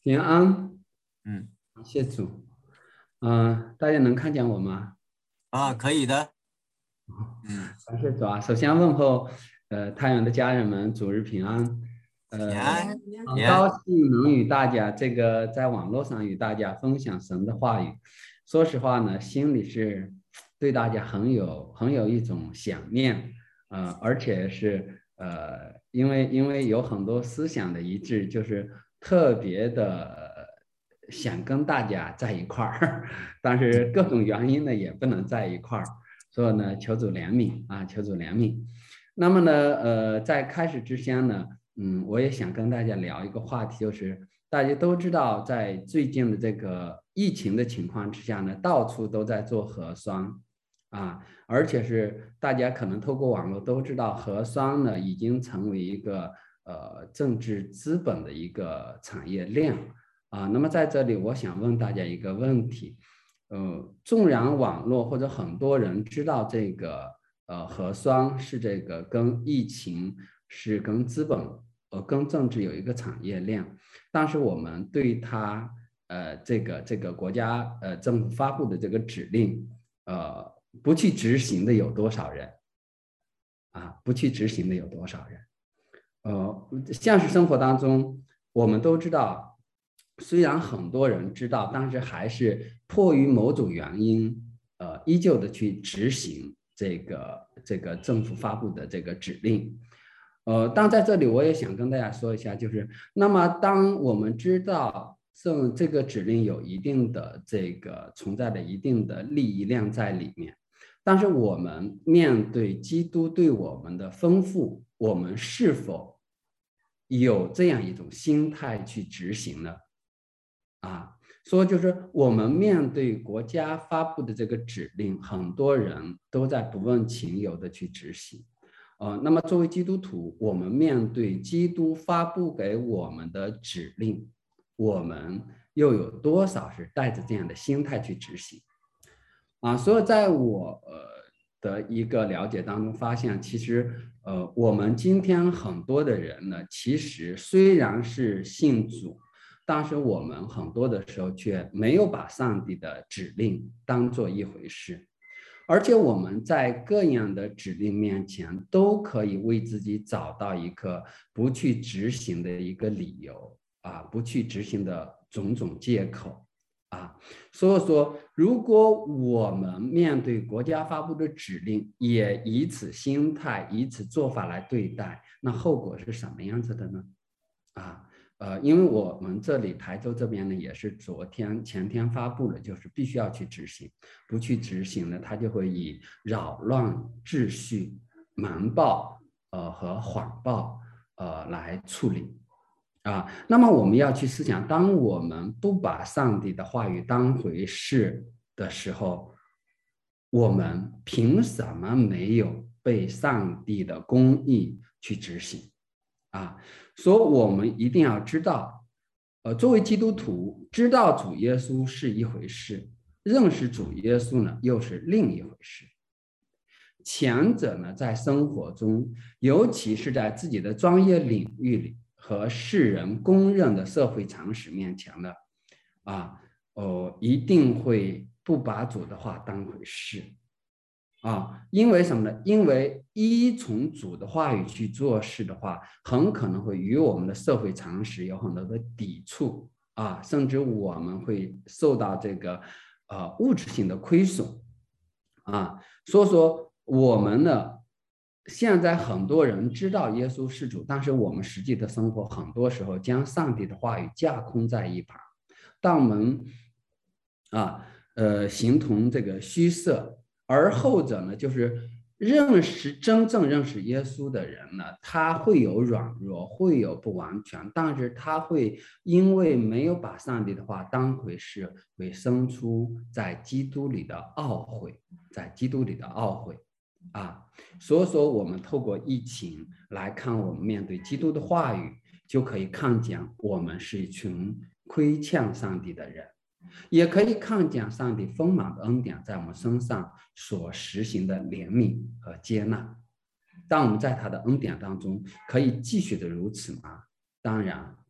平安， 嗯谢主。大家能看见我吗？ 可以的。嗯， 感谢主啊！首先问候太阳的家人们，主日平安。呃， 平安平安。 很高兴能与大家在网络上与大家分享神的话语。说实话呢，心里是对大家很有一种想念，而且是因为有很多思想的一致，就是特别的想跟大家在一块儿，但是各种原因呢也不能在一块儿。所以呢，求主怜悯啊，求主怜悯。那么呢，在开始之前呢，我也想跟大家聊一个话题，就是大家都知道，在最近的这个疫情的情况之下呢，到处都在做核酸啊，而且是大家可能透过网络都知道，核酸呢已经成为一个政治资本的一个产业链啊。那么在这里，我想问大家一个问题。纵然网络或者很多人知道这个核酸是这个跟疫情是跟资本跟政治有一个产业链，但是我们对它这个国家政府发布的这个指令呃不去执行的有多少人啊？不去执行的有多少人？现实生活当中，我们都知道，虽然很多人知道，但是还是迫于某种原因，依旧的去执行这个政府发布的这个指令。但在这里我也想跟大家说一下，就是那么当我们知道这个指令有一定的这个存在的一定的利益量在里面。但是我们面对基督对我们的丰富，我们是否有这样一种心态去执行呢？所以就是我们面对国家发布的这个指令，很多人都在不问情由的去执行。那么作为基督徒，我们面对基督发布给我们的指令，我们又有多少是带着这样的心态去执行？所以在我的一个了解当中发现，其实我们今天很多的人呢，其实虽然是信主，但是我们很多的时候却没有把上帝的指令当做一回事，而且我们在各样的指令面前都可以为自己找到一个不去执行的一个理由不去执行的种种借口。所以说，如果我们面对国家发布的指令，也以此心态、以此做法来对待，那后果是什么样子的呢？因为我们这里台州这边呢，也是昨天、前天发布了，就是必须要去执行，不去执行呢，它就会以扰乱秩序、瞒报和谎报来处理。那么我们要去思想，当我们不把上帝的话语当回事的时候，我们凭什么没有被上帝的公义去执行？所以我们一定要知道，作为基督徒，知道主耶稣是一回事，认识主耶稣呢又是另一回事。前者呢，在生活中，尤其是在自己的专业领域里和世人公认的社会常识面前呢，一定会不把主的话当回事。因为什么呢？因为依从主的话语去做事的话，很可能会与我们的社会常识有很多的抵触甚至我们会受到这个物质性的亏损所以说我们呢，现在很多人知道耶稣是主，但是我们实际的生活很多时候将上帝的话语架空在一旁，当我们形同这个虚设。而后者呢，就是真正认识耶稣的人呢，他会有软弱，会有不完全，但是他会因为没有把上帝的话当回事，会生出在基督里的懊悔，在基督里的懊悔所以说我们透过疫情来看，我们面对基督的话语，就可以看见我们是一群亏欠上帝的人。也可以看见上帝丰满的恩典在我们身上所实行的怜悯和接纳。当我们在他的恩典当中可以继续的如此吗？当然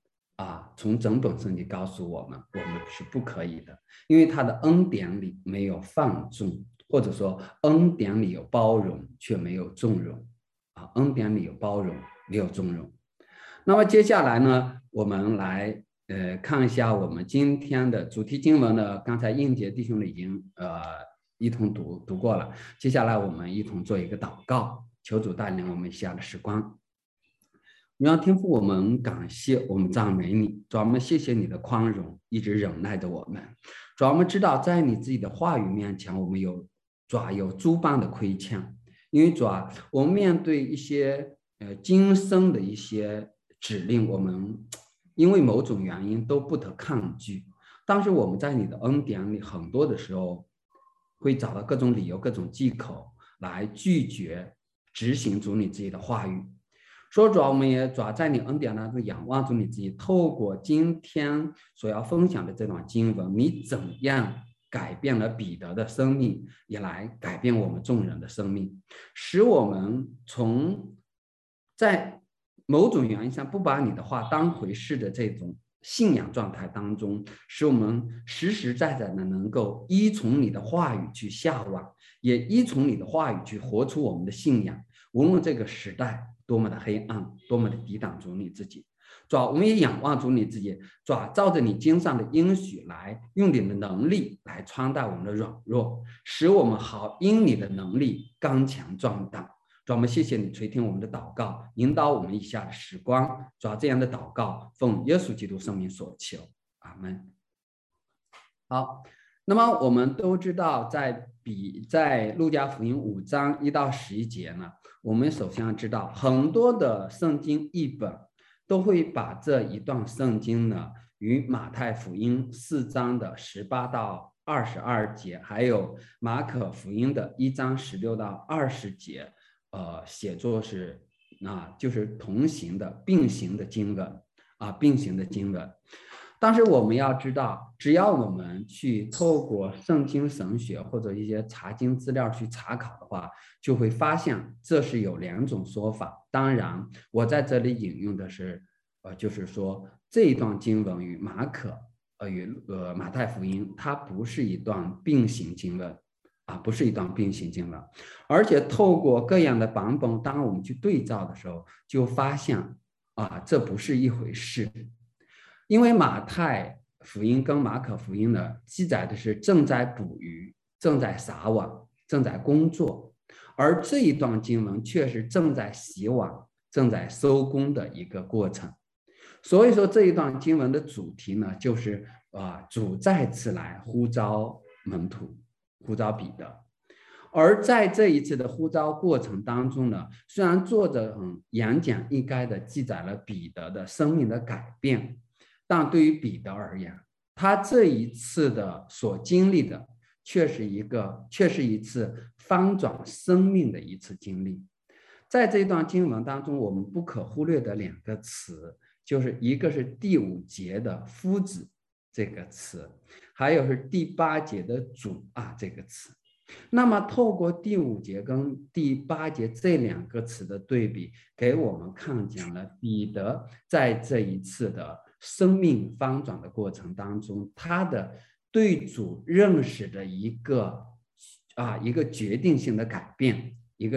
从整本圣经告诉我们，我们是不可以的，因为他的恩典里没有放纵，或者说恩典里有包容，却没有纵容恩典里有包容，没有纵容。那么接下来呢，我们来看一下我们今天的主题经文呢，刚才应杰弟兄已经一同读过了，接下来我们一同做一个祷告，求主带领我们以下的时光。让天父，我们感谢，我们赞美你，主，我们谢谢你的宽容，一直忍耐着我们。主，我们知道在你自己的话语面前，我们有诸般的亏欠，因为主，我们面对一些今生的一些指令，我们因为某种原因都不得抗拒，但是我们在你的恩典里，很多的时候会找到各种理由、各种借口来拒绝执行主你自己的话语。说主，我们也主要在你恩典当中仰望主你自己，透过今天所要分享的这段经文，你怎样改变了彼得的生命，也来改变我们众人的生命，使我们从在某种原因上不把你的话当回事的这种信仰状态当中，使我们实实在在的能够依从你的话语去下望，也依从你的话语去活出我们的信仰，无论这个时代多么的黑暗，多么的抵挡主你自己。主，我们也仰望主你自己，主，照着你经上的应许来，用你的能力来穿戴我们的软弱，使我们好因你的能力刚强壮大。主，我们谢谢你垂听我们的祷告，引导我们以下的时光。主，这样的祷告奉耶稣基督圣名所求，阿们。好，那么我们都知道在路加福音5章1到11节呢，我们首先要知道很多的圣经译本都会把这一段圣经呢与马太福音4章的18到22节，还有马可福音的1章16到20节写作是就是同行的并行的经文并行的经文。但是我们要知道，只要我们去透过圣经神学或者一些查经资料去查考的话，就会发现这是有2种说法。当然，我在这里引用的是，就是说这一段经文与马太福音，它不是一段并行经文不是一段并行经文，而且透过各样的版本，当我们去对照的时候，就发现这不是一回事。因为马太福音跟马可福音呢，记载的是正在捕鱼、正在撒网、正在工作，而这一段经文却是正在洗网、正在收工的一个过程。所以说这一段经文的主题呢，就是主再次来呼召门徒，呼召彼得。而在这一次的呼召过程当中呢，虽然作者言简意赅的记载了彼得的生命的改变，但对于彼得而言，他这一次的所经历的却是一次翻转生命的一次经历。在这段经文当中，我们不可忽略的2个词，就是一个是第5节的夫子这个词，还有是第8节的主这个词。那么透过第5节跟第8节这2个词的对比，给我们看见了彼得在这一次的生命翻转的过程当中，他的对主认识的一个决定性的改变，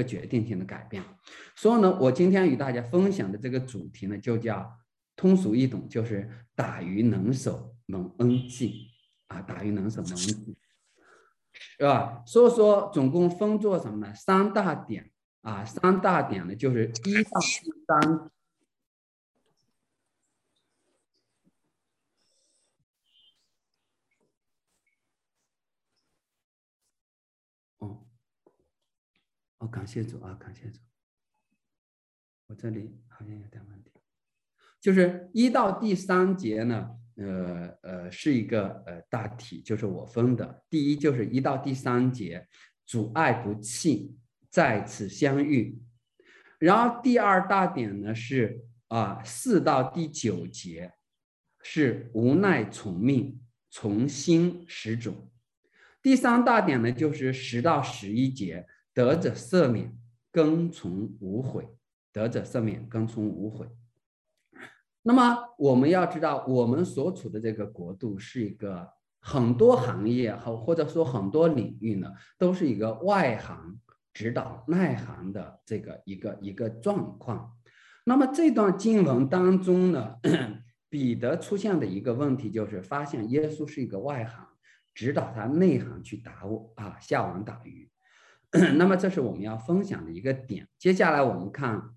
所以呢，我今天与大家分享的这个主题呢，就叫通俗易懂，就是打鱼能手蒙恩济打鱼能手蒙恩济，是吧？所以说总共分作什么呢？3大点3大点呢，就是1到第3。感谢主感谢主，我这里好像有点问题。就是1到第3节呢，是一个大体，就是我分的。第一就是1到第3节，主爱不弃，再次相遇。然后第2大点呢是4到第9节，是无奈从命，从心使主。第3大点呢就是10到11节，得着赦免，跟从无悔，得着赦免，跟从无悔。 那么我们要知道，我们所处的这个国度是一个很多行业或者说很多领域呢，都是一个外行指导内行的这个一个状况。那么这段经文当中呢，彼得出现的一个问题就是发现耶稣是一个外行，指导他内行去下网打鱼。那么这是我们要分享的一个点。接下来我们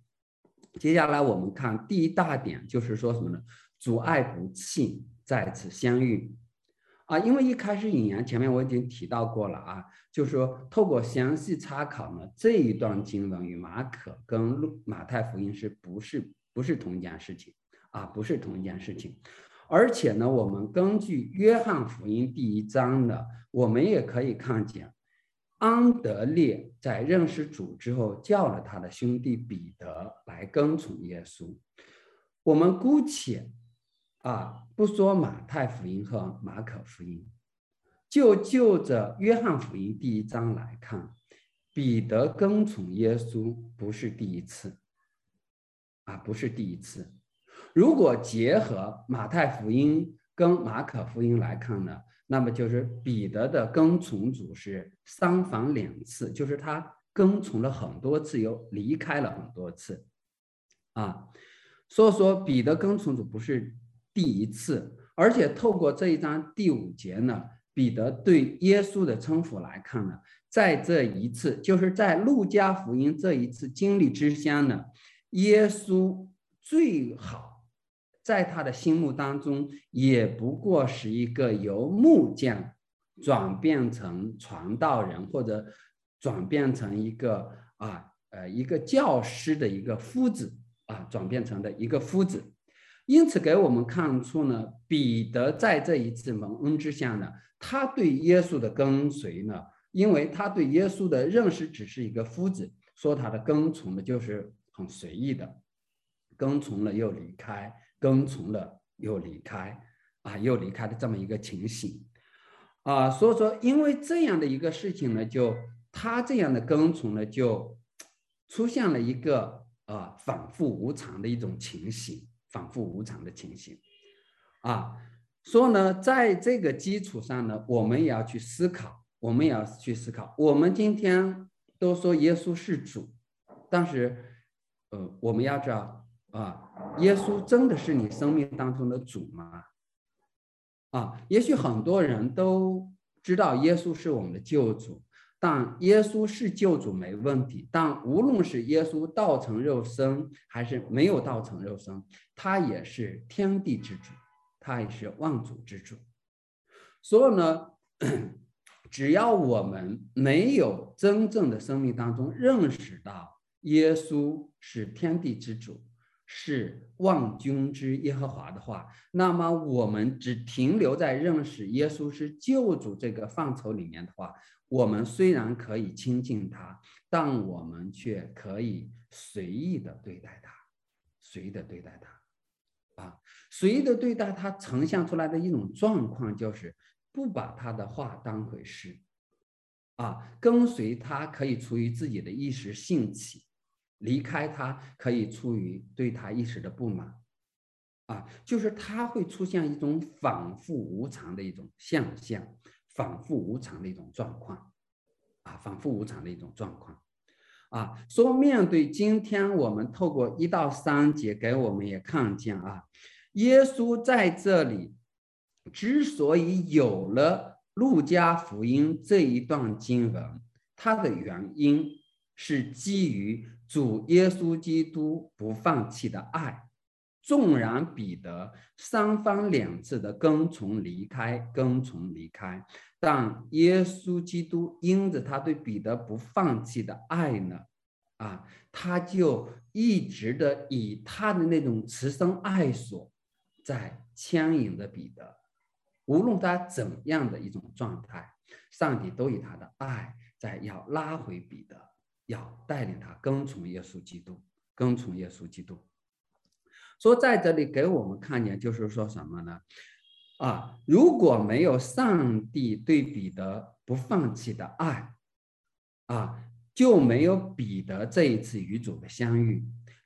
看第一大点，就是说什么呢？阻碍不弃再次相遇因为一开始引言前面我已经提到过了就是说透过详细查考呢，这一段经文与马可跟马太福音不是同一件事情不是同一件事情。而且呢，我们根据约翰福音第1章呢，我们也可以看见安德烈在认识主之后，叫了他的兄弟彼得来跟从耶稣。我们姑且不说马太福音和马可福音，就着约翰福音第1章来看，彼得跟从耶稣不是第一次不是第一次。如果结合马太福音跟马可福音来看呢，那么就是彼得的跟从主是3番2次，就是他跟从了很多次，又离开了很多次所以说彼得跟从主不是第一次。而且透过这一章第5节呢，彼得对耶稣的称呼来看呢，在这一次，就是在路加福音这一次经历之下呢，耶稣最好在他的心目当中也不过是一个由木匠转变成传道人，或者转变成一个教师的一个夫子转变成的一个夫子。因此给我们看出呢，彼得在这一次蒙恩之下呢，他对耶稣的跟随呢，因为他对耶稣的认识只是一个夫子，说他的跟从呢就是很随意的，跟从了又离开，跟从了又离开又离开的这么一个情形所以说因为这样的一个事情呢，就他这样的跟从呢，就出现了一个反复无常的一种情形，反复无常的情形所以呢，在这个基础上呢，我们也要去思考，我们今天都说耶稣是主，但是我们要知道耶稣真的是你生命当中的主吗？也许很多人都知道耶稣是我们的救主，但耶稣是救主没问题，但无论是耶稣道成肉身还是没有道成肉身，他也是天地之主，他也是万主之主。所以呢，只要我们没有真正的生命当中认识到耶稣是天地之主，是万军之耶和华的话，那么我们只停留在认识耶稣是救主这个范畴里面的话，我们虽然可以亲近他，但我们却可以随意的对待他，随意的对待他呈现出来的一种状况，就是不把他的话当回事跟随他可以出于自己的一时兴起，离开他可以出于对他一时的不满就是他会出现一种反复无常的一种现象，反复无常的一种状况说面对今天我们透过1到3节给我们也看见耶稣在这里之所以有了路加福音这一段经文，它的原因是基于主耶稣基督不放弃的爱。纵然彼得3番2次的跟从离开，但耶稣基督因着他对彼得不放弃的爱呢他就一直的以他的那种慈生爱所在牵引着彼得，无论他怎样的一种状态，上帝都以他的爱在要拉回彼得，要带领他跟从耶稣基督。所以在这里给我们看见就是说什么呢如果没有上帝对彼得不放弃的爱就没有彼得这一次与主的相遇，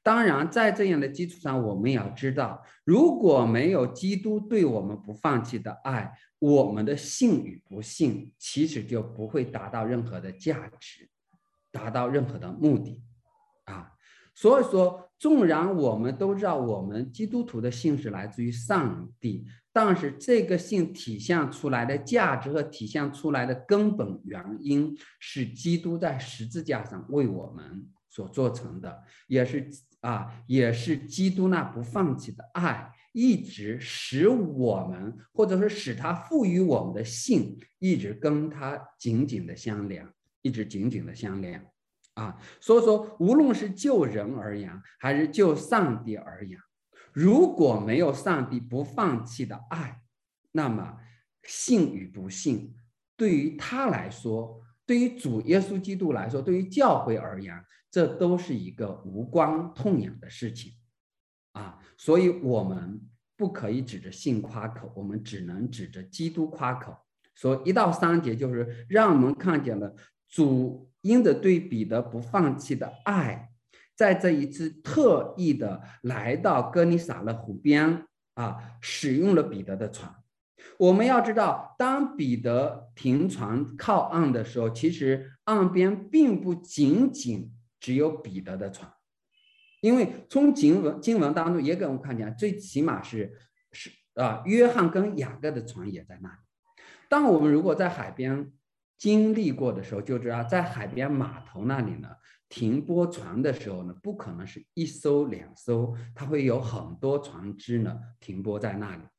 当然，在这样的基础上，我们也要知道，如果没有基督对我们不放弃的爱，我们的信与不信，其实就不会达到任何的价值，达到任何的目的啊。所以说，纵然我们都知道我们基督徒的信是来自于上帝，但是这个信体现出来的价值和体现出来的根本原因，是基督在十字架上为我们所做成的，也是基督那不放弃的爱，一直使我们，或者是使他赋予我们的信，一直跟他紧紧的相连，一直紧紧的相连。所以说，无论是就人而言，还是就上帝而言，如果没有上帝不放弃的爱，那么信与不信，对于他来说，对于主耶稣基督来说，对于教会而言，这都是一个无关痛痒的事情所以我们不可以指着信夸口，我们只能指着基督夸口。所以1到3节就是让我们看见了主因着对彼得不放弃的爱，在这一次特意的来到哥尼撒勒湖边使用了彼得的船。我们要知道，当彼得停船靠岸的时候，其实岸边并不仅仅只有彼得的船，因为从经文当中也给我们看见，最起码是约翰跟雅各的船也在那里。当我们如果在海边经历过的时候，就知道在海边码头那里呢，停泊船的时候呢，不可能是1艘2艘，它会有很多船只呢停泊在那里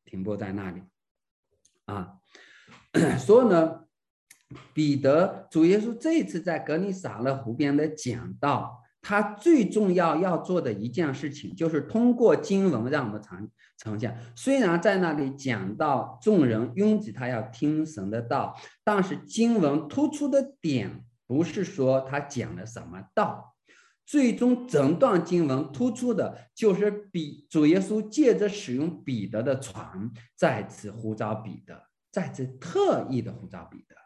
所以呢，主耶稣这一次在格尼撒勒湖边的讲道，他最重要做的一件事情，就是通过经文让我们呈现。虽然在那里讲到众人拥挤他要听神的道，但是经文突出的点不是说他讲了什么道，最终整段经文突出的就是主耶稣借着使用彼得的船，再次呼召彼得，再次特意的呼召彼得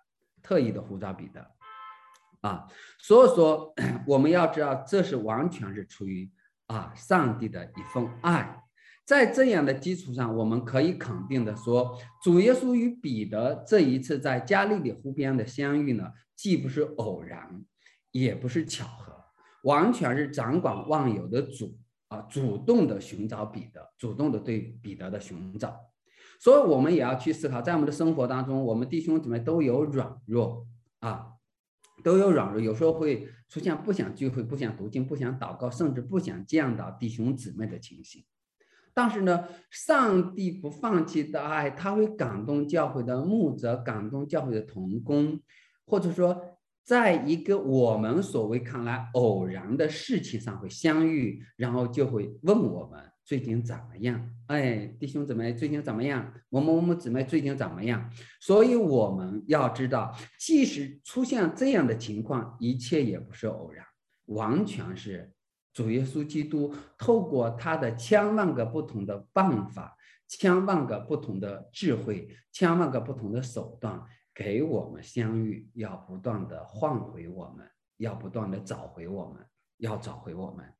所以说我们要知道，这是完全是出于上帝的一份爱。在这样的基础上，我们可以肯定的说，主耶稣与彼得这一次在加利利湖边的相遇呢，既不是偶然，也不是巧合，完全是掌管万有的主动的寻找彼得，主动的对彼得的寻找。所以我们也要去思考，在我们的生活当中，我们弟兄姊妹都有软弱有时候会出现不想聚会、不想读经、不想祷告，甚至不想见到弟兄姊妹的情形。但是呢，上帝不放弃的爱，他会感动教会的牧者，感动教会的同工，或者说在一个我们所谓看来偶然的事情上会相遇，然后就会问我们最近怎么样？弟兄姊妹最近怎么样？某某某姊妹最近怎么样？所以我们要知道，即使出现这样的情况，一切也不是偶然，完全是主耶稣基督透过他的千万个不同的办法，千万个不同的智慧，千万个不同的手段，给我们相遇，要不断的换回我们，要不断的找回我们，要找回我们。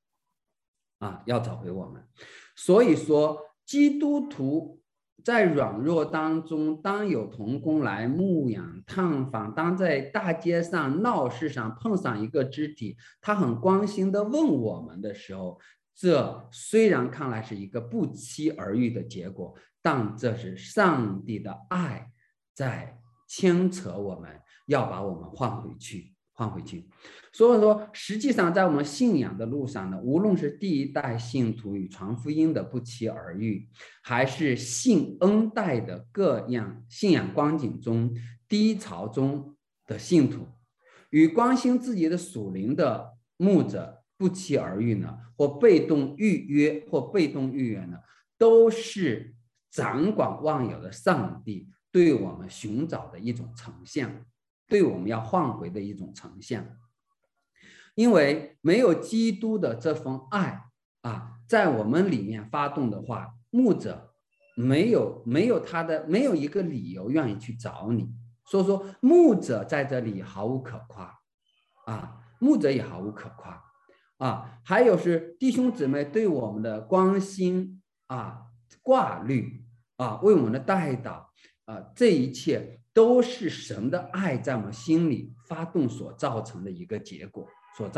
所以说，基督徒在软弱当中，当有同工来牧养探访，当在大街上闹市上碰上一个肢体，他很关心的问我们的时候，这虽然看来是一个不期而遇的结果，但这是上帝的爱在牵扯我们，要把我们换回去。所以说，实际上在我们信仰的路上呢，无论是第一代信徒与传福音的不期而遇，还是信恩代的各样信仰光景中低潮中的信徒，与关心自己的属灵的牧者不期而遇呢，或被动预约呢，都是掌管万有的上帝对我们寻找的一种呈现，对我们要换回的一种呈现。因为没有基督的这份爱在我们里面发动的话，牧者没有一个理由愿意去找你。所以说牧者在这里毫无可夸牧者也毫无可夸。 还有是弟兄姊妹对我们的关心挂虑为我们的代祷这一切都是神的爱在我们心里发动所造成的一个结果，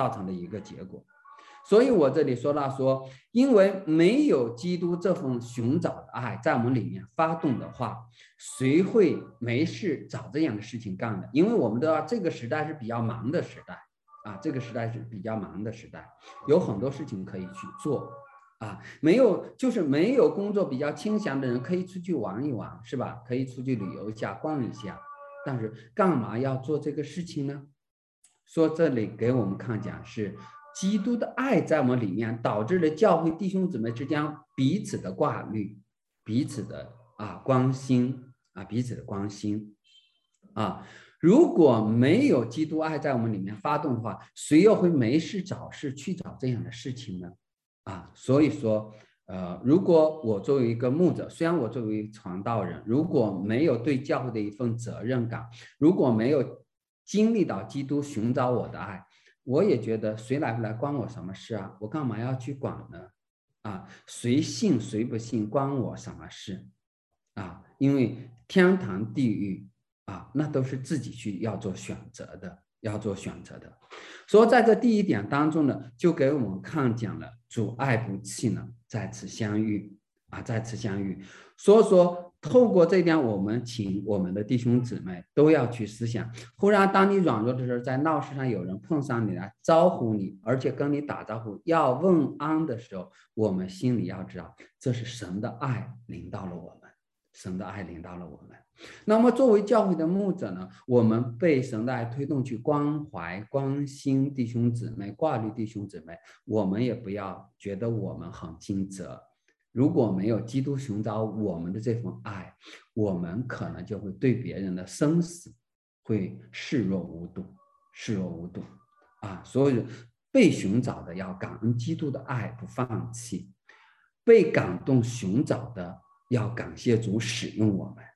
所以我这里说到说，因为没有基督这份寻找的爱在我们里面发动的话，谁会没事找这样的事情干的？因为我们的这个时代是比较忙的时代有很多事情可以去做没有工作比较清闲的人可以出去玩一玩，是吧？可以出去旅游一下，逛一下，但是干嘛要做这个事情呢？说这里给我们看讲是基督的爱在我们里面导致了教会弟兄姊妹之间彼此的挂虑，彼此的关心如果没有基督爱在我们里面发动的话，谁又会没事找事去找这样的事情呢？所以说如果我作为一个牧者，虽然我作为传道人，如果没有对教会的一份责任感，如果没有经历到基督寻找我的爱，我也觉得谁来不来关我什么事我干嘛要去管呢？谁信谁不信关我什么事因为天堂地狱那都是自己去要做选择的。所以在这第一点当中呢，就给我们看讲了主爱不弃呢，再次相遇。所以说透过这点，我们请我们的弟兄姊妹都要去思想，忽然当你软弱的时候，在闹市上有人碰上你来招呼你，而且跟你打招呼要问安的时候，我们心里要知道这是神的爱临到了我们。那么作为教会的牧者呢，我们被神的爱推动去关怀关心弟兄姊妹，挂虑弟兄姊妹，我们也不要觉得我们很尽责。如果没有基督寻找我们的这份爱，我们可能就会对别人的生死会视若无睹所以被寻找的要感恩基督的爱，不放弃；被感动寻找的要感谢主使用我们。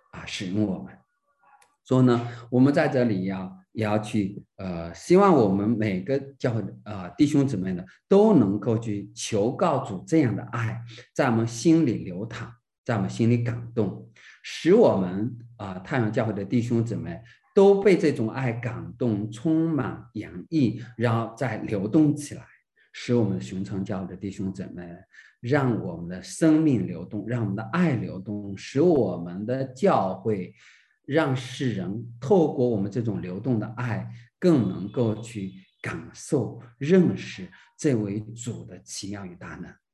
所以呢，我们在这里也要去希望我们每个教会弟兄姊妹呢，都能够去求告主这样的爱在我们心里流淌，在我们心里感动，使我们太原教会的弟兄姊妹都被这种爱感动，充满洋溢，然后再流动起来，使我们寻常教会的弟兄姊妹让我们的生命流动，让我们的爱流动，使我们的教会让世人透过我们这种流动的爱，更能够去感受认识这位主的奇妙与大能。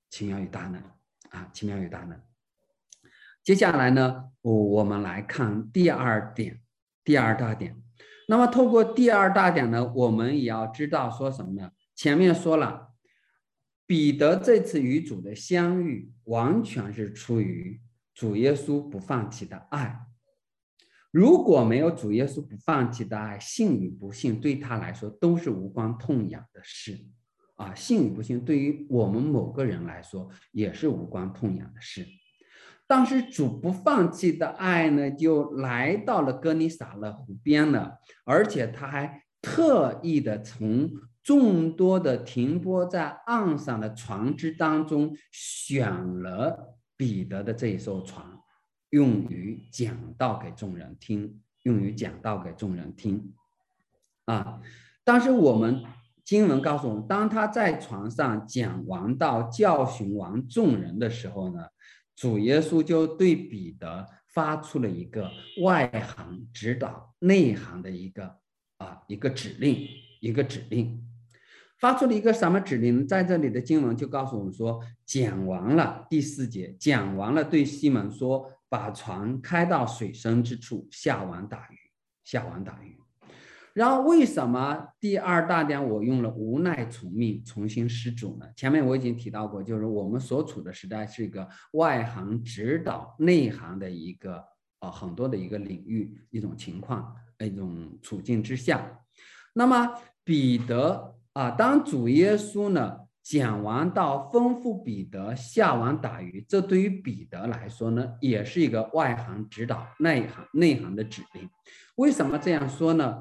接下来呢，我们来看第二大点。那么透过第二大点呢，我们也要知道说什么呢？前面说了，彼得这次与主的相遇完全是出于主耶稣不放弃的爱。如果没有主耶稣不放弃的爱，信与不信对他来说都是无关痛痒的事信与不信对于我们某个人来说也是无关痛痒的事。但是主不放弃的爱呢，就来到了哥尼撒勒湖边了，而且他还特意的从众多的停泊在岸上的船只当中选了彼得的这一艘船，用于讲道给众人听但是我们经文告诉我们，当他在船上讲完道，教训完众人的时候呢，主耶稣就对彼得发出了一个外行指导内行的一个指令。发出了一个什么指令？在这里的经文就告诉我们说，讲完了第4节，讲完了对西门说，把船开到水深之处，下网打鱼。然后为什么第二大点我用了无奈从命，重新施主呢？前面我已经提到过，就是我们所处的时代是一个外行指导内行的一个很多的一个领域，一种情况，一种处境之下。那么彼得当主耶稣呢讲完道，吩咐彼得下网打鱼，这对于彼得来说呢，也是一个外行指导内行的指令。为什么这样说呢？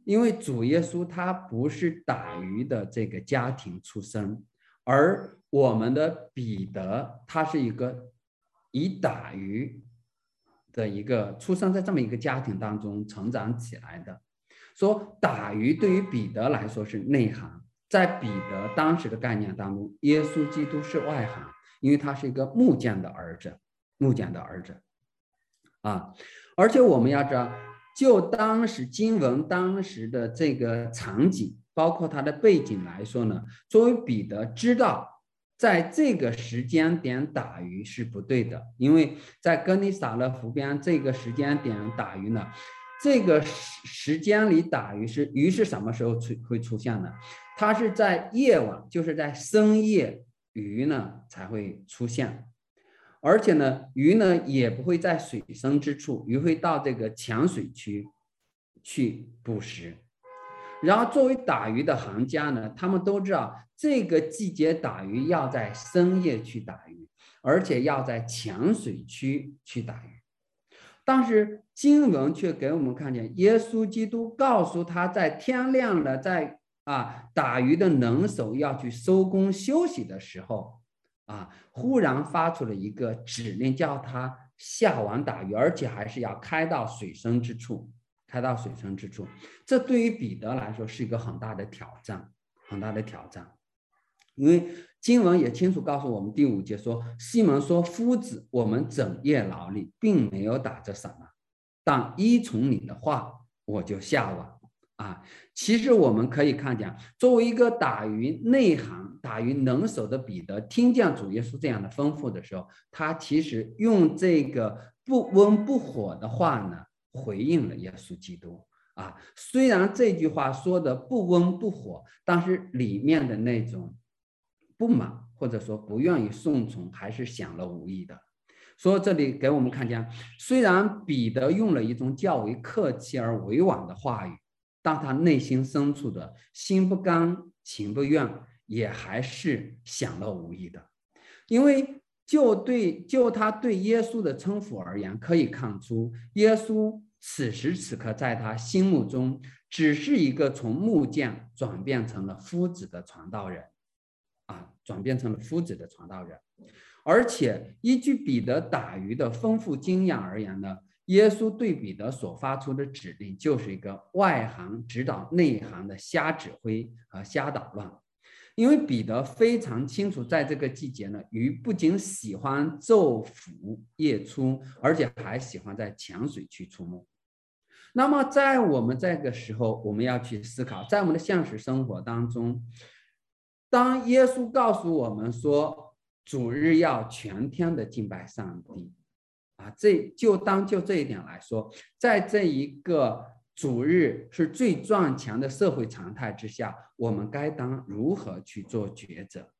因为主耶稣他不是打鱼的这个家庭出生，而我们的彼得他是一个以打鱼的一个出生在这么一个家庭当中成长起来的。说打鱼对于彼得来说是内行，在彼得当时的概念当中，耶稣基督是外行，因为他是一个木匠的儿子，木匠的儿子啊。而且我们要知道，就当时经文当时的这个场景，包括它的背景来说呢，作为彼得知道在这个时间点打鱼是不对的，因为在哥尼撒勒湖边这个时间点打鱼呢，这个时间里打鱼是什么时候会出现呢？它是在夜晚，就是在深夜，鱼呢才会出现。而且呢，鱼呢也不会在水深之处，鱼会到这个浅水区去捕食。然后作为打鱼的行家呢，他们都知道这个季节打鱼要在深夜去打鱼，而且要在浅水区去打鱼。但是经文却给我们看见，耶稣基督告诉他在天亮了，在打鱼的能手要去收工休息的时候，忽然发出了一个指令，叫他下网打鱼，而且还是要开到水深之处，开到水深之处。这对于彼得来说是一个很大的挑战，很大的挑战。因为经文也清楚告诉我们，第5节说，西门说，夫子，我们整夜劳力，并没有打着什么，但依从你的话，我就下网。其实我们可以看见，作为一个打鱼内行、打鱼能手的彼得，听见主耶稣这样的吩咐的时候，他其实用这个不温不火的话呢，回应了耶稣基督。虽然这句话说的不温不火，但是里面的那种不满或者说不愿意顺从，还是显而无益的。所以这里给我们看见，虽然彼得用了一种较为客气而委婉的话语，但他内心深处的心不甘情不愿，也还是显而无益的。因为就他对耶稣的称呼而言，可以看出耶稣此时此刻在他心目中只是一个从木匠转变成了夫子的传道人，转变成了夫子的传道人。而且依据彼得打鱼的丰富经验而言呢，耶稣对彼得所发出的指令就是一个外行指导内行的瞎指挥和瞎捣乱。因为彼得非常清楚，在这个季节呢，鱼不仅喜欢昼伏夜出，而且还喜欢在浅水区出没。那么在我们这个时候，我们要去思考，在我们的现实生活当中，当耶稣告诉我们说主日要全天的敬拜上帝，就这一点来说，在这一个主日是最赚钱的社会常态之下，我们该当如何去做抉择？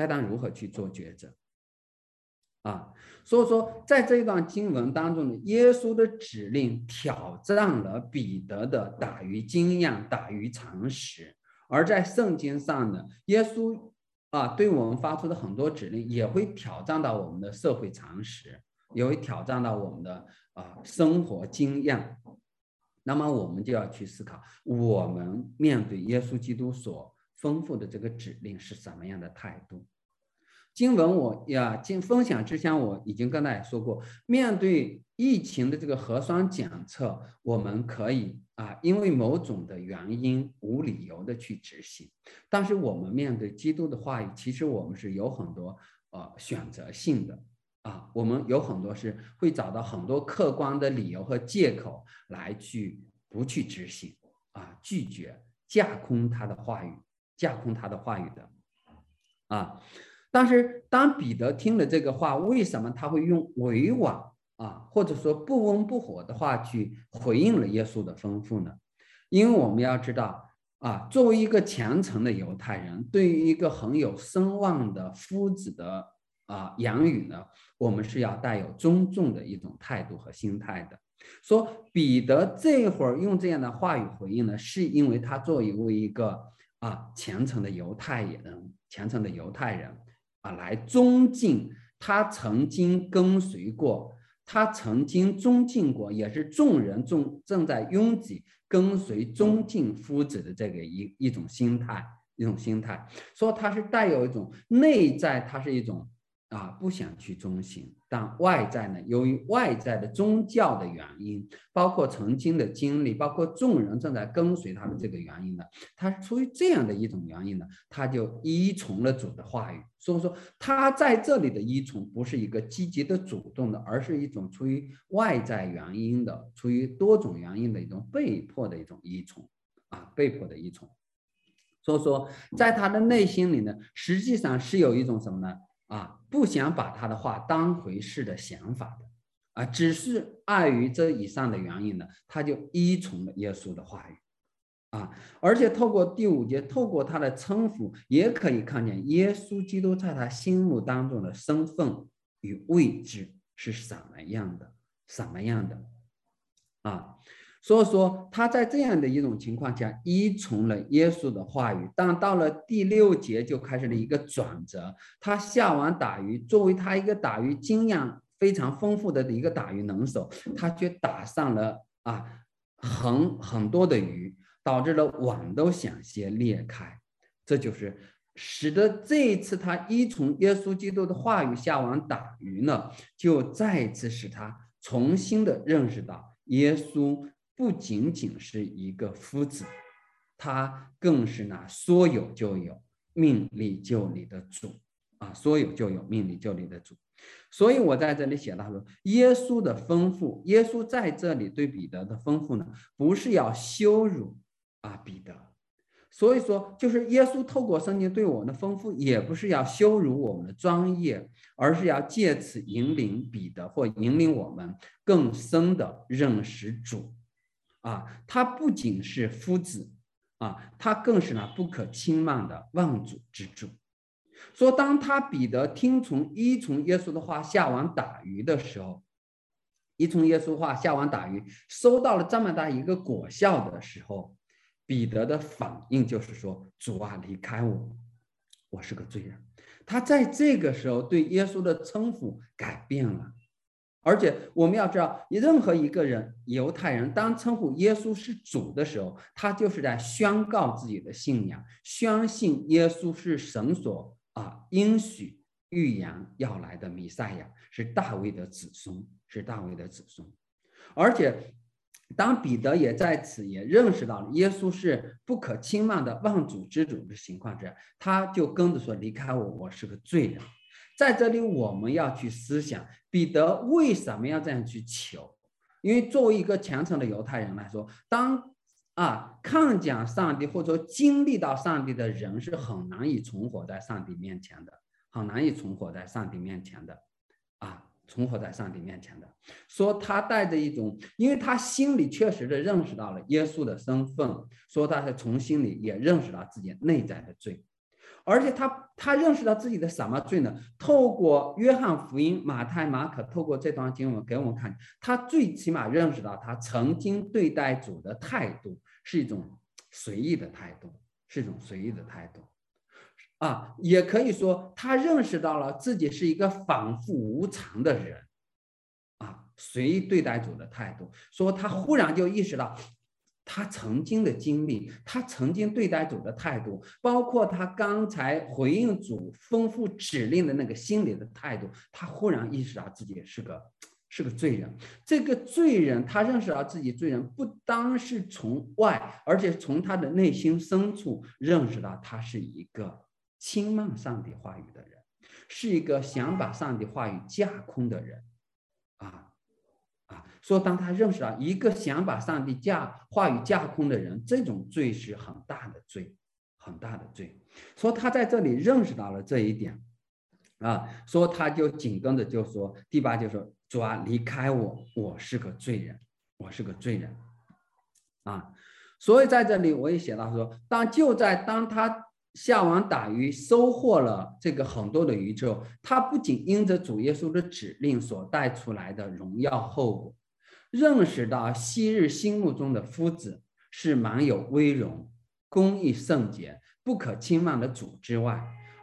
所以说，在这一段经文当中呢，耶稣的指令挑战了彼得的打鱼经验、打鱼常识，而在圣经上呢，耶稣对我们发出的很多指令也会挑战到我们的社会常识，也会挑战到我们的生活经验。那么我们就要去思考，我们面对耶稣基督所吩咐的这个指令是什么样的态度？经文分享之前我已经跟大家说过，面对疫情的这个核酸检测，我们可以因为某种的原因无理由的去执行，但是我们面对基督的话语，其实我们是有很多选择性的我们有很多是会找到很多客观的理由和借口来不去执行拒绝架空他的话语的但是当彼得听了这个话，为什么他会用委婉或者说不温不火的话去回应了耶稣的吩咐呢？因为我们要知道作为一个虔诚的犹太人，对于一个很有声望的夫子的言语呢，我们是要带有尊重的一种态度和心态的。说彼得这会儿用这样的话语回应呢，是因为他作为一个虔诚的犹太人来尊敬他曾经跟随过他曾经尊敬过，也是众人正在拥挤跟随尊敬夫子的这个一种心态，所以他是带有一种内在，他是一种不想去遵行，但外在呢，由于外在的宗教的原因，包括曾经的经历，包括众人正在跟随他的这个原因呢，他出于这样的一种原因呢，他就依从了主的话语。所以说他在这里的依从不是一个积极的主动的，而是一种出于外在原因的，出于多种原因的一种被迫的一种依从被迫的依从。所以说在他的内心里呢，实际上是有一种什么呢？不想把他的话当回事的想法的只是碍于这以上的原因呢，他就依从了耶稣的话语而且透过第5节，透过他的称呼，也可以看见耶稣基督在他心目当中的身份与位置是什么样的所以说他在这样的一种情况下依从了耶稣的话语，但到了第6节就开始了一个转折。他下网打鱼，作为他一个打鱼经验非常丰富的一个打鱼能手，他却打上了很多的鱼，导致了网都险些裂开。这就是使得这一次他依从耶稣基督的话语下网打鱼呢，就再一次使他重新的认识到耶稣不仅仅是一个夫子，他更是那说有就有、命立就立的主说有就有、命立就立的主。所以我在这里写到说，耶稣的吩咐，耶稣在这里对彼得的吩咐呢，不是要羞辱彼得。所以说就是耶稣透过圣经对我们的吩咐，也不是要羞辱我们的专业，而是要借此引领彼得或引领我们更深的认识主他不仅是夫子他更是那不可轻慢的万主之主。说当彼得依从耶稣的话下网打鱼的时候，依从耶稣话下网打鱼，收到了这么大一个果效的时候，彼得的反应就是说，主离开我，我是个罪人。他在这个时候对耶稣的称呼改变了。而且我们要知道，任何一个人，犹太人当称呼耶稣是主的时候，他就是在宣告自己的信仰，相信耶稣是神所应许预言要来的弥赛亚，是大卫的子孙。而且当彼得也在此也认识到了耶稣是不可轻慢的万主之主的情况之下，他就跟着说，离开我，我是个罪人。在这里我们要去思想，彼得为什么要这样去求？因为作为一个虔诚的犹太人来说，当看见上帝或者说经历到上帝的人是很难以存活在上帝面前的，说他带着一种，因为他心里确实的认识到了耶稣的身份，说他是从心里也认识到自己内在的罪。而且他认识到自己的什么罪呢？透过约翰福音、马太、马可，透过这段经文给我们看，他最起码认识到他曾经对待主的态度是一种随意的态度，也可以说他认识到了自己是一个反复无常的人随意对待主的态度。说他忽然就意识到他曾经的经历，他曾经对待主的态度，包括他刚才回应主吩咐指令的那个心理的态度，他忽然意识到自己是个罪人。这个罪人，他认识到自己罪人，不单是从外，而且从他的内心深处认识到他是一个轻慢上帝话语的人，是一个想把上帝话语架空的人说当他认识到一个想把上帝话语架空的人，这种罪是很大的罪。说他在这里认识到了这一点说他就紧跟着就说第8就说，主离开我，我是个罪人所以在这里我也写到说，当他下网打鱼收获了这个很多的鱼之后，他不仅因着主耶稣的指令所带出来的荣耀后果，认识到昔日心目中的夫子是满有威荣、公义、圣洁、不可轻慢的主之外，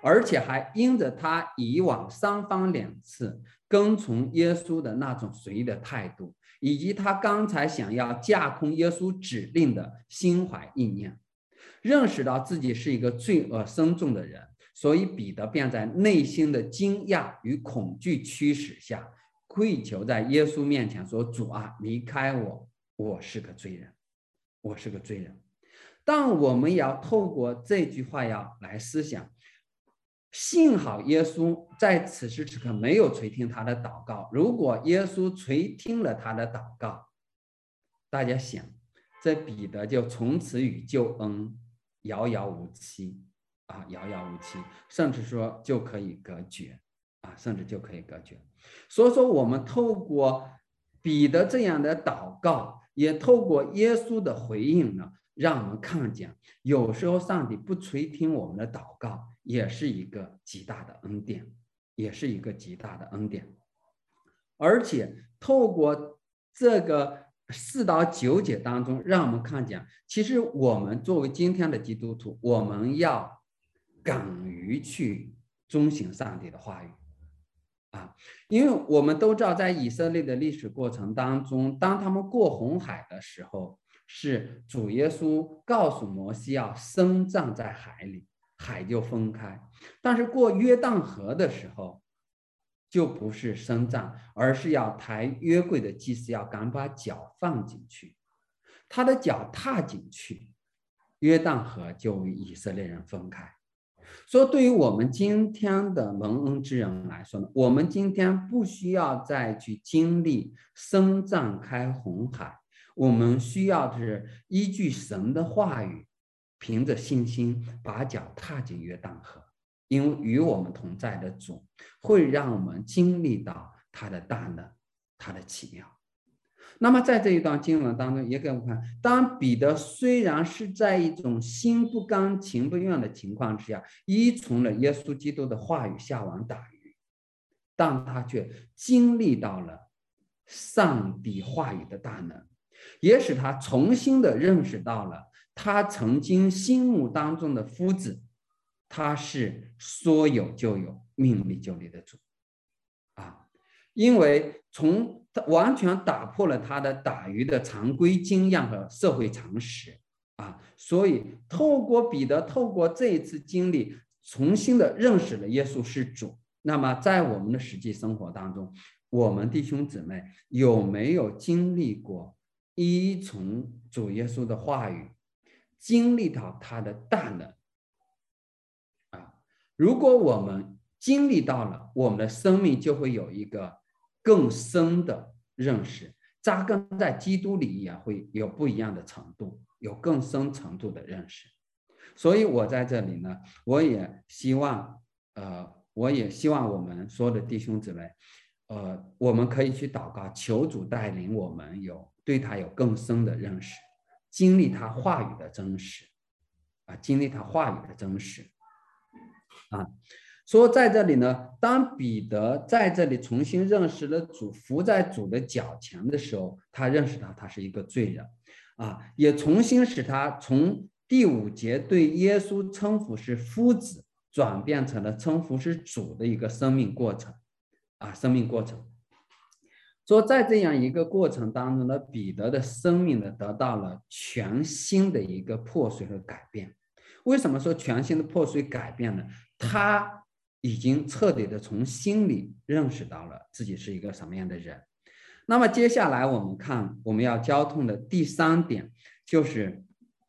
而且还因着他以往3番2次跟从耶稣的那种随意的态度，以及他刚才想要架空耶稣指令的心怀意念，认识到自己是一个罪恶深重的人，所以彼得便在内心的惊讶与恐惧驱使下，跪求在耶稣面前说：主啊，离开我，我是个罪人，我是个罪人。但我们要透过这句话要来思想，幸好耶稣在此时此刻没有垂听他的祷告，如果耶稣垂听了他的祷告，大家想，这彼得就从此与救恩遥遥无期啊，遥遥无期，甚至说就可以隔绝啊，甚至就可以隔绝。所以说，我们透过彼得这样的祷告，也透过耶稣的回应呢，让我们看见，有时候上帝不垂听我们的祷告，也是一个极大的恩典，也是一个极大的恩典。而且透过这个4到9节当中，让我们看见，其实我们作为今天的基督徒，我们要敢于去遵行上帝的话语啊，因为我们都知道，在以色列的历史过程当中，当他们过红海的时候，是主耶稣告诉摩西要伸杖在海里，海就分开。但是过约旦河的时候，就不是伸杖，而是要抬约柜的祭司要敢把脚放进去，他的脚踏进去，约旦河就与以色列人分开。所以对于我们今天的蒙恩之人来说呢，我们今天不需要再去经历伸杖开红海，我们需要的是依据神的话语，凭着信心把脚踏进约旦河，因为与我们同在的主会让我们经历到他的大能，他的奇妙。那么在这一段经文当中也给我们看，当彼得虽然是在一种心不甘情不愿的情况之下，依从了耶稣基督的话语下网打鱼，但他却经历到了上帝话语的大能，也使他重新的认识到了他曾经心目当中的夫子，他是说有就有，命立就立的主啊，因为他完全打破了他的打鱼的常规经验和社会常识啊，所以透过彼得，透过这一次经历，重新的认识了耶稣是主。那么在我们的实际生活当中，我们弟兄姊妹有没有经历过依从主耶稣的话语，经历到他的大能啊？如果我们经历到了，我们的生命就会有一个更深的认识，扎根在基督里也会有不一样的程度，有更深程度的认识。所以我在这里呢，我也希望我们所有的弟兄姊妹，我们可以去祷告，求主带领我们对他有更深的认识，经历他话语的真实啊，经历他话语的真实啊。说在这里呢，当彼得在这里重新认识了主，伏在主的脚前的时候，他认识到他是一个罪人啊，也重新使他从第5节对耶稣称呼是夫子，转变成了称呼是主的一个生命过程啊，生命过程。说在这样一个过程当中呢，彼得的生命呢得到了全新的一个破碎和改变。为什么说全新的破碎改变呢？他已经彻底的从心里认识到了自己是一个什么样的人。那么接下来我们看我们要交通的第3点，就是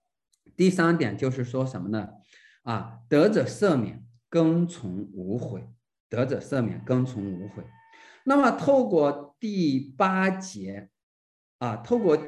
说什么呢？啊，得者赦免，跟从无悔，得者赦免，跟从无悔。那么透过第8节啊，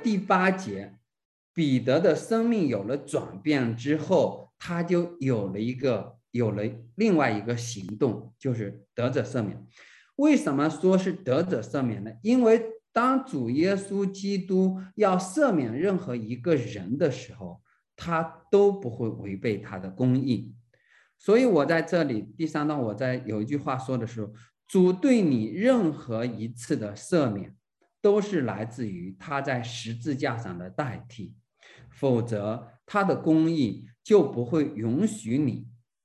彼得的生命有了转变之后，他就有了另外一个行动，就是得者赦免。为什么说是得者赦免呢？因为当主耶稣基督要赦免任何一个人的时候，他都不会违背他的公义。所以我在这里第3段，我有一句话说的时候，主对你任何一次的赦免，都是来自于他在十字架上的代替，否则他的公义就不会允许你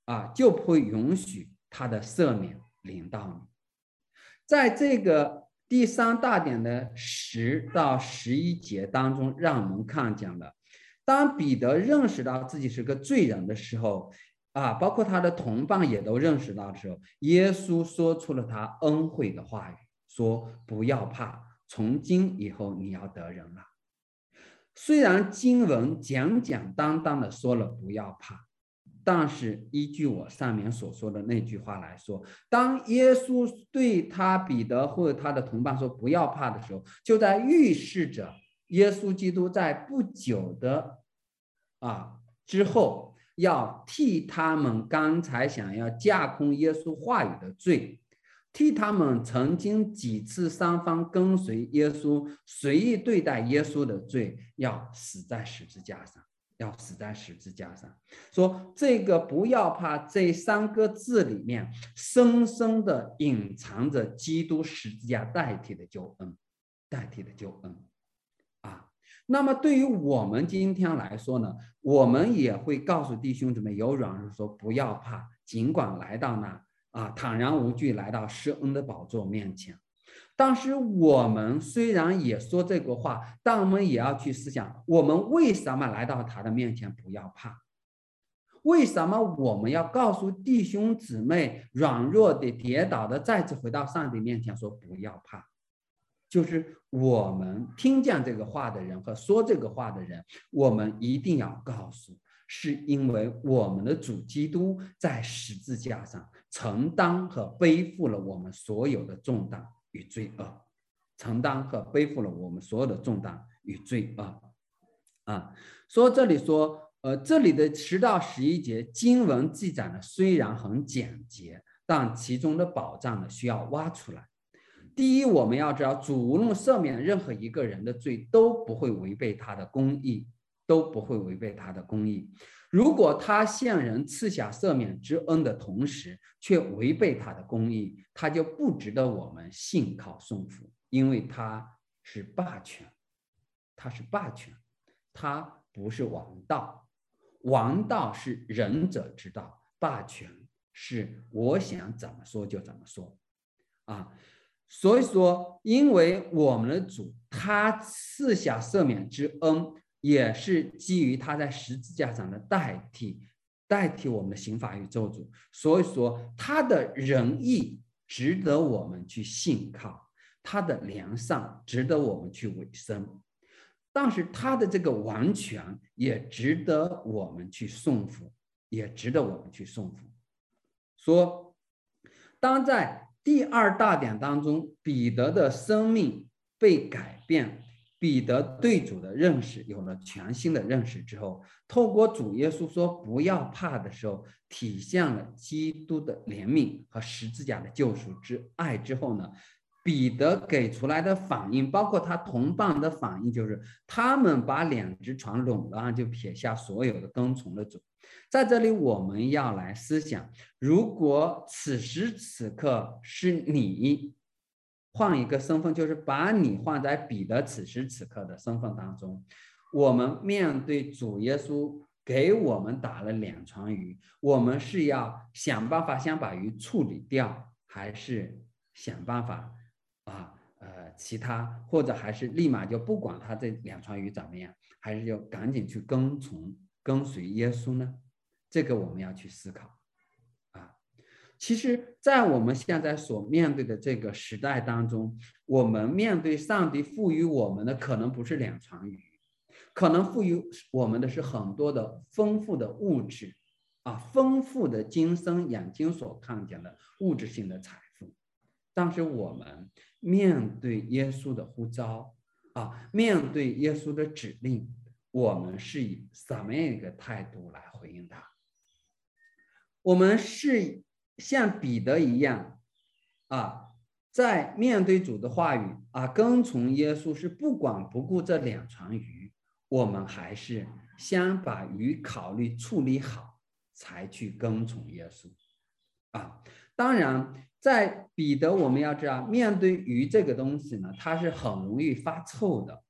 就不会允许他的赦免临到你。在这个第3大点的10到11节当中，让我们看见了，当彼得认识到自己是个罪人的时候，包括他的同伴也都认识到的时候，耶稣说出了他恩惠的话语，说不要怕，从今以后你要得人了。虽然经文简简单单的说了不要怕，但是依据我上面所说的那句话来说，当耶稣对他彼得或者他的同伴说不要怕的时候，就在预示着耶稣基督在不久的之后要替他们刚才想要架空耶稣话语的罪，替他们曾经几次3番跟随耶稣随意对待耶稣的罪，要死在十字架上，要死在十字架上。说这个不要怕这3个字里面深深的隐藏着基督十字架代替的救恩，代替的救恩那么对于我们今天来说呢，我们也会告诉弟兄姊妹有软弱说不要怕，尽管来到那坦然无惧来到施恩的宝座面前。但是我们虽然也说这个话，但我们也要去思想，我们为什么来到他的面前不要怕？为什么我们要告诉弟兄姊妹软弱的跌倒的再次回到上帝面前说不要怕？就是我们听见这个话的人和说这个话的人，我们一定要告诉，是因为我们的主基督在十字架上承担和背负了我们所有的重担与罪恶，承担和背负了我们所有的重担与罪恶说这里说这里的10到11节经文记载呢，虽然很简洁，但其中的宝藏呢需要挖出来。第一，我们要知道，主无论赦免任何一个人的罪，都不会违背他的公义，都不会违背他的公义。如果他向人赐下赦免之恩的同时，却违背他的公义，他就不值得我们信靠顺服，因为他是霸权，他是霸权，他不是王道。王道是仁者之道，霸权是我想怎么说就怎么说所以说，因为我们的主他赐下赦免之恩，也是基于他在十字架上的代替我们的刑罚与咒诅，所以说他的仁义值得我们去信靠，他的良善值得我们去委身，但是他的这个完全也值得我们去顺服，也值得我们去顺服。说当在第2大点当中，彼得的生命被改变，彼得对主的认识有了全新的认识之后，透过主耶稣说不要怕的时候，体现了基督的怜悯和十字架的救赎之爱之后呢，彼得给出来的反应，包括他同伴的反应，就是他们把2只船拢了，就撇下所有的跟从了主。在这里我们要来思想，如果此时此刻是你换一个身份，就是把你换在彼得此时此刻的身份当中，我们面对主耶稣给我们打了2船鱼，我们是要想办法先把鱼处理掉，还是想办法其他，或者还是立马就不管他这2船鱼怎么样，还是要赶紧去跟随耶稣呢？这个我们要去思考其实在我们现在所面对的这个时代当中，我们面对上帝赋予我们的可能不是2船鱼，可能赋予我们的是很多的丰富的物质丰富的今生眼睛所看见的物质性的财富。但是我们面对耶稣的呼召面对耶稣的指令，我们是以什么样一个态度来回应他？我们是像彼得一样在面对主的话语跟从耶稣是不管不顾这2船鱼，我们还是先把鱼考虑处理好才去跟从耶稣当然在彼得我们要知道，面对鱼这个东西呢，它是很容易发臭的，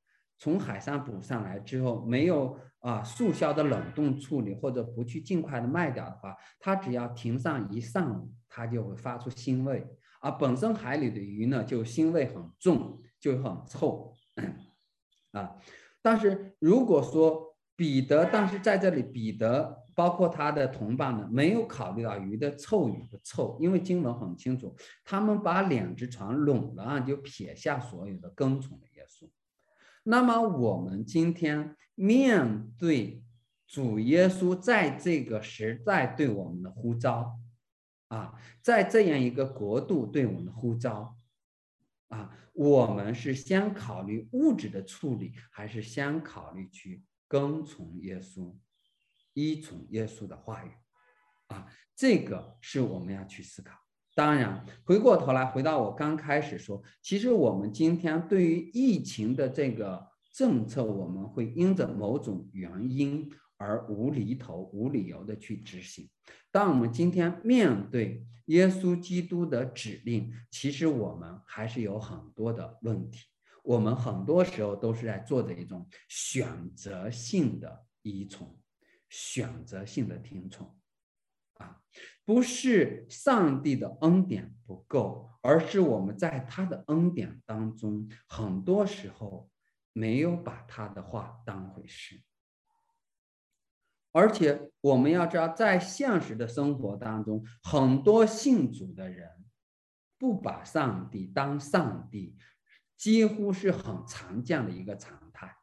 从海上捕上来之后，没有速效的冷冻处理，或者不去尽快的卖掉的话，它只要停上1上午，它就会发出腥味。本身海里的鱼呢，就腥味很重，就很臭但是如果说彼得，但是在这里彼得包括他的同伴呢，没有考虑到鱼的臭与不臭，因为经文很清楚，他们把2只船拢了岸，就撇下所有的跟从了耶稣。那么我们今天面对主耶稣在这个时代对我们的呼召在这样一个国度对我们的呼召我们是先考虑物质的处理，还是先考虑去跟从耶稣，依从耶稣的话语这个是我们要去思考。当然回过头来回到我刚开始说，其实我们今天对于疫情的这个政策，我们会因着某种原因而无厘头无理由的去执行。当我们今天面对耶稣基督的指令，其实我们还是有很多的问题，我们很多时候都是在做着一种选择性的依从，选择性的听从不是上帝的恩典不够，而是我们在他的恩典当中，很多时候没有把他的话当回事。而且我们要知道，在现实的生活当中，很多信主的人不把上帝当上帝，几乎是很常见的一个常态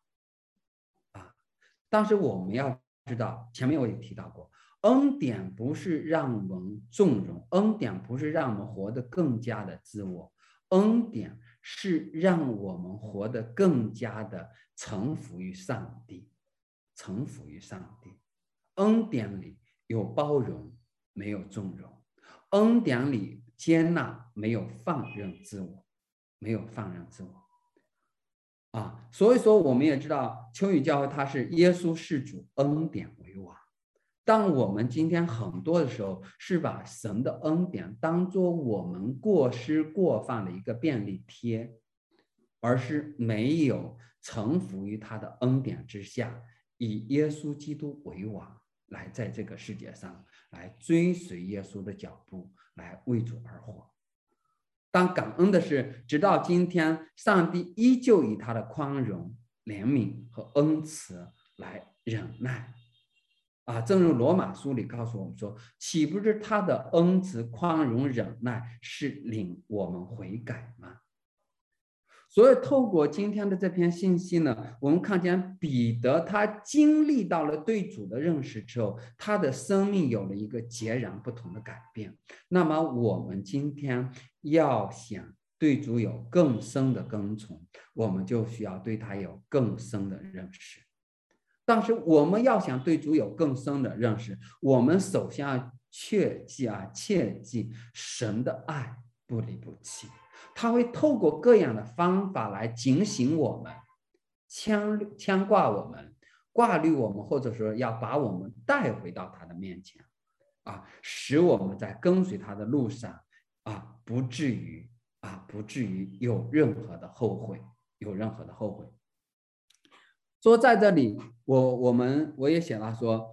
但是我们要知道，前面我也提到过，恩典不是让我们纵容，恩典不是让我们活得更加的自我，恩典是让我们活得更加的臣服于上帝，臣服于上帝。恩典里有包容，没有纵容；恩典里接纳，没有放任自我，没有放任自我。所以说我们也知道秋雨教会它是耶稣是主，恩典为王。但我们今天很多的时候是把神的恩典当作我们过失过犯的一个便利贴，而是没有臣服于他的恩典之下，以耶稣基督为王，来在这个世界上来追随耶稣的脚步，来为主而活。当感恩的是，直到今天，上帝依旧以他的宽容、怜悯和恩慈来忍耐正如罗马书里告诉我们说，岂不是他的恩慈、宽容、忍耐是领我们悔改吗？所以透过今天的这篇信息呢，我们看见彼得他经历到了对主的认识之后，他的生命有了一个截然不同的改变。那么我们今天要想对主有更深的跟从，我们就需要对他有更深的认识。但是我们要想对主有更深的认识，我们首先要切记神的爱不离不弃，他会透过各样的方法来警醒我们，牵挂我们，挂虑我们，或者说要把我们带回到他的面前使我们在跟随他的路上不至于有任何的后悔，说在这里我也写了说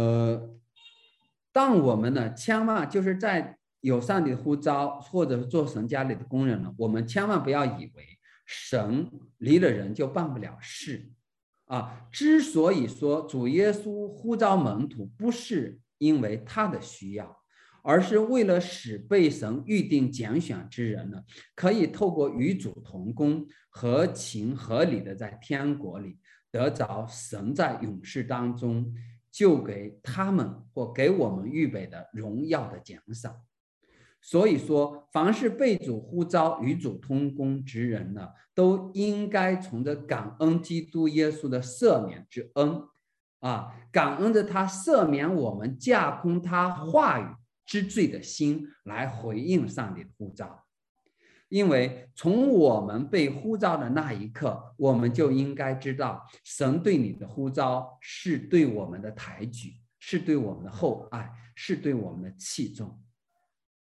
当我们呢千万就是在有上帝的呼召或者做神家里的工人呢，我们千万不要以为神离了人就办不了事之所以说主耶稣呼召门徒，不是因为他的需要，而是为了使被神预定拣选之人呢，可以透过与主同工，合情合理的在天国里得着神在永世当中就给他们或给我们预备的荣耀的奖赏。所以说凡是被主呼召与主同工之人呢，都应该从着感恩基督耶稣的赦免之恩感恩着他赦免我们架空他话语之罪的心来回应上帝的呼召。因为从我们被呼召的那一刻，我们就应该知道神对你的呼召是对我们的抬举，是对我们的厚爱，是对我们的器重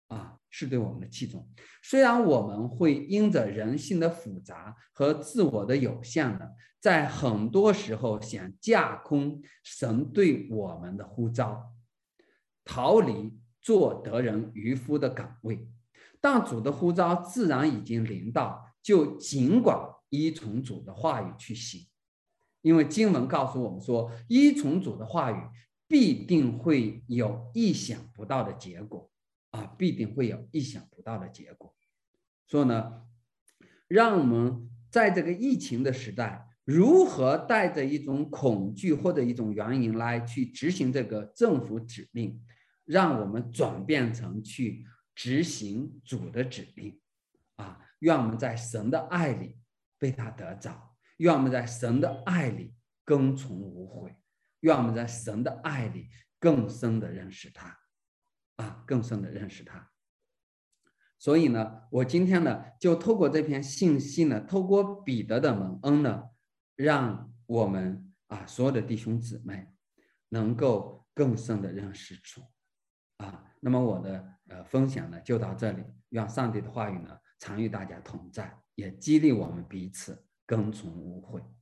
是对我们的器重。虽然我们会因着人性的复杂和自我的有限呢，在很多时候想架空神对我们的呼召，逃离做得人渔夫的岗位，但主的呼召自然已经临到，就尽管依从主的话语去行。因为经文告诉我们说，依从主的话语必定会有意想不到的结果必定会有意想不到的结果。所以呢，让我们在这个疫情的时代，如何带着一种恐惧或者一种原因来去执行这个政府指令，让我们转变成去执行主的指令愿我们在神的爱里被他得着，愿我们在神的爱里跟从无悔，愿我们在神的爱里更深的认识他更深的认识他。所以呢，我今天呢就透过这篇信息呢，透过彼得的蒙恩呢，让我们所有的弟兄姊妹能够更深的认识主那么我的分享呢就到这里，愿上帝的话语呢常与大家同在，也激励我们彼此跟从无悔。